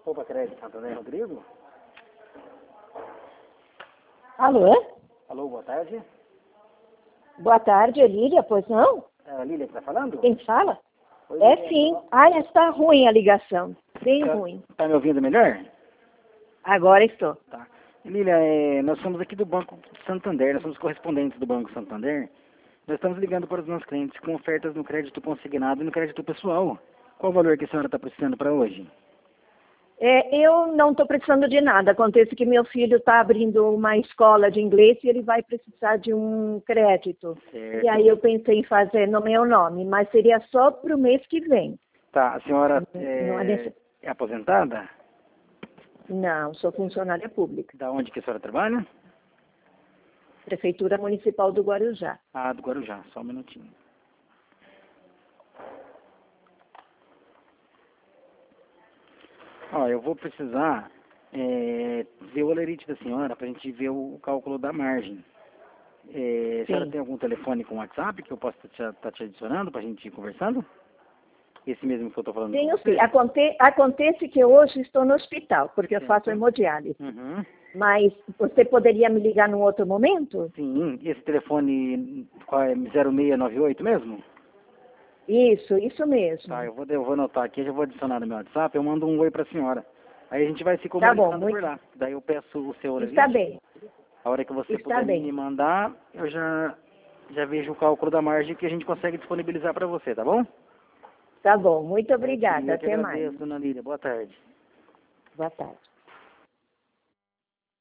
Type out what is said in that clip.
Opa, Crédito Santander, Rodrigo? Alô? Alô, boa tarde. Boa tarde, é Lília, pois não? É a Lília que está falando? Quem fala? Oi, É Lília. sim. Ai, está ruim a ligação. Bem ruim. Tá me ouvindo melhor? Agora estou. Tá. Lília, nós somos aqui do Banco Santander, nós somos correspondentes do Banco Santander. Nós estamos ligando para os nossos clientes com ofertas no crédito consignado e no crédito pessoal. Qual o valor que a senhora está precisando para hoje? Eu não estou precisando de nada. Acontece que meu filho está abrindo uma escola de inglês e ele vai precisar de um crédito. Certo. E aí eu pensei em fazer no meu nome, mas seria só para o mês que vem. Tá, a senhora Não é é aposentada? Não, sou funcionária pública. Da onde que a senhora trabalha? Prefeitura Municipal do Guarujá. Ah, do Guarujá, só um minutinho. Ó, eu vou precisar ver o olerite da senhora para a gente ver o cálculo da margem. A senhora Sim. tem algum telefone com WhatsApp que eu possa estar te adicionando para a gente ir conversando? Esse mesmo que eu estou falando com Tenho você? sim. Acontece que hoje estou no hospital, porque eu faço Certo. hemodiálise. Uhum. Mas você poderia me ligar num outro momento? Sim, esse telefone qual é 0698 mesmo? Isso mesmo. Tá, eu vou anotar aqui, eu já vou adicionar no meu WhatsApp, eu mando um oi para a senhora. Aí a gente vai se Tá bom, comunicando por lá. Daí eu peço o seu está olerite. bem, A hora que você está puder me bem. mandar, eu já vejo o cálculo da margem que a gente consegue disponibilizar para você, tá bom? Tá bom, muito Certinho, obrigada. eu que Até mais. agradeço, dona Lília. Boa tarde. Boa tarde.